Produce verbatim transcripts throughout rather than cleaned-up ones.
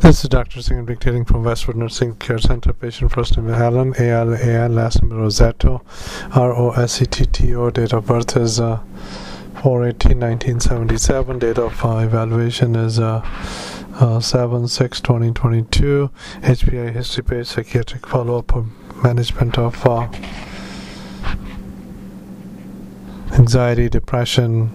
This is Doctor Singh dictating from Westwood Nursing Care Center. Patient first name is Alan, A L A N, last name is Rosetto, R O S E T T O. Date of birth is uh, four eighteen nineteen seventy-seven. Date of uh, evaluation is uh, uh, seven six twenty twenty-two. H P I history page, psychiatric follow-up, management of uh, anxiety, depression,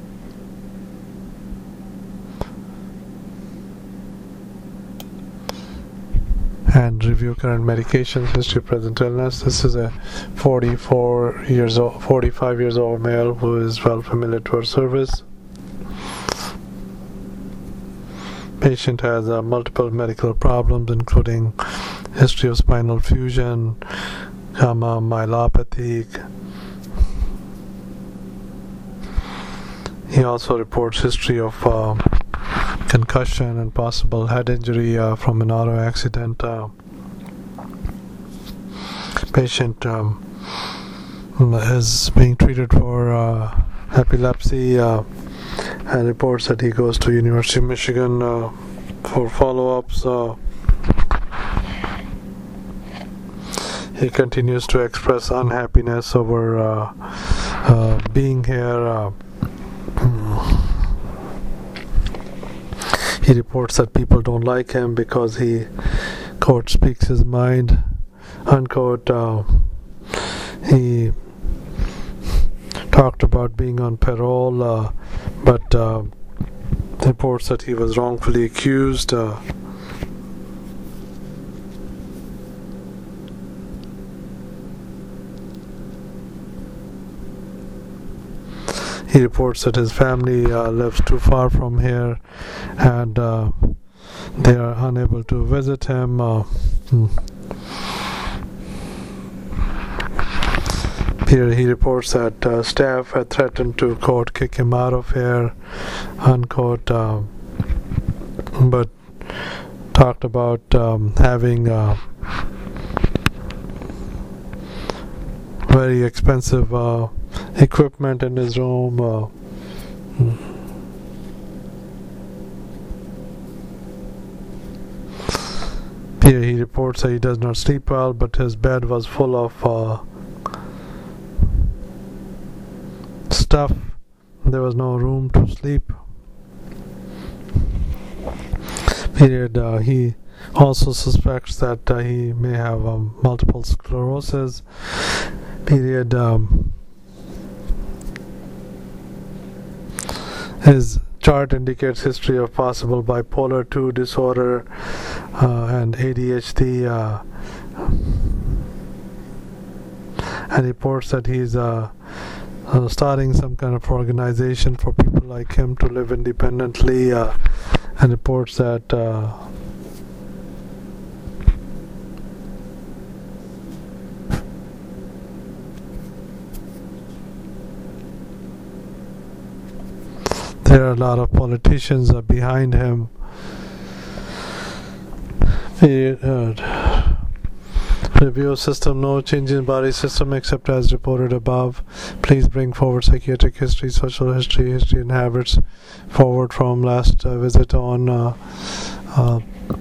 and review current medications, history of present illness. This is a forty-four years old, forty-five years old male who is well familiar to our service. Patient has uh, multiple medical problems, including history of spinal fusion, gamma myelopathy. He also reports history of uh, concussion and possible head injury uh, from an auto accident. Uh, patient um, is being treated for uh, epilepsy uh, and reports that he goes to University of Michigan uh, for follow-ups. Uh, he continues to express unhappiness over uh, uh, being here. Uh, He reports that people don't like him because he, quote, speaks his mind, unquote. Uh, he talked about being on parole, uh, but uh, reports that he was wrongfully accused. Uh, He reports that his family uh, lives too far from here and uh, they are unable to visit him. Uh, hmm. Here he reports that uh, staff had threatened to, quote, kick him out of here, unquote, uh, but talked about um, having uh, very expensive uh, equipment in his room. Uh, Here he reports that he does not sleep well, but his bed was full of uh, stuff. There was no room to sleep. Period. Uh, he also suspects that uh, he may have um, multiple sclerosis. Period. Um, His chart indicates history of possible bipolar two disorder uh, and A D H D, uh, and reports that he's uh, uh, starting some kind of organization for people like him to live independently, uh, and reports that uh, there are a lot of politicians uh, behind him. The uh, review system, no change in body system except as reported above. Please bring forward psychiatric history, social history, history and habits forward from last uh, visit on uh, uh,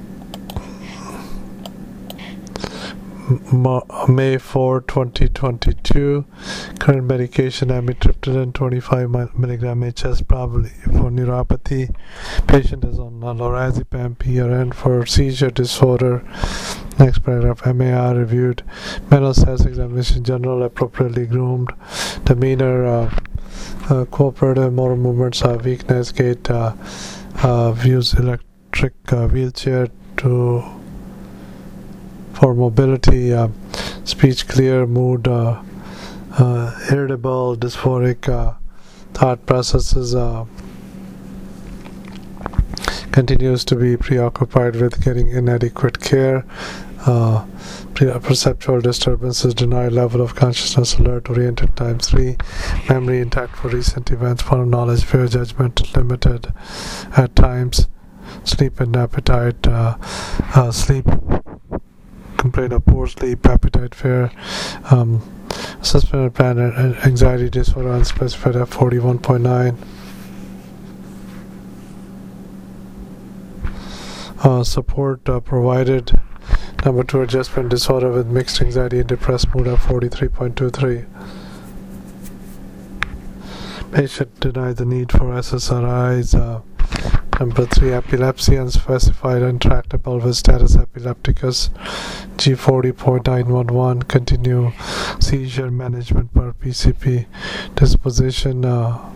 May fourth, twenty twenty-two. Current medication amitriptyline twenty-five milligram H S, probably for neuropathy. Patient is on lorazepam P R N for seizure disorder. Next paragraph, M A R reviewed. Mental status examination, general, appropriately groomed. Demeanor, uh, uh, cooperative, motor movements, uh, weakness, gait, uh, uh, views electric uh, wheelchair to for mobility, uh, speech clear, mood uh, uh, irritable, dysphoric, uh, thought processes, uh, continues to be preoccupied with getting inadequate care, uh, perceptual disturbances, denied level of consciousness, alert, oriented times three, memory intact for recent events, found knowledge, fair judgment limited at times, sleep and appetite, uh, uh, sleep complaint of poor sleep, appetite fair, um, assessment plan, and anxiety disorder unspecified F forty-one point nine. uh, support uh, provided. Number two, adjustment disorder with mixed anxiety and depressed mood of forty-three point two three. Patient denied the need for S S R Is. Uh, number three, epilepsy, unspecified intractable with status epilepticus, G forty point nine one one. Continue seizure management per P C P. Disposition. Uh,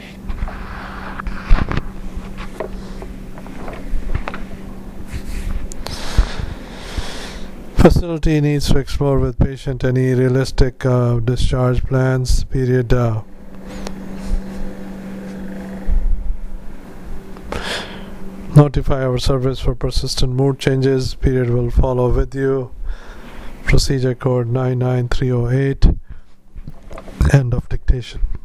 Facility needs to explore with patient any realistic uh, discharge plans. Period. Uh, notify our service for persistent mood changes. Period will follow with you. Procedure code nine nine three oh eight. End of dictation.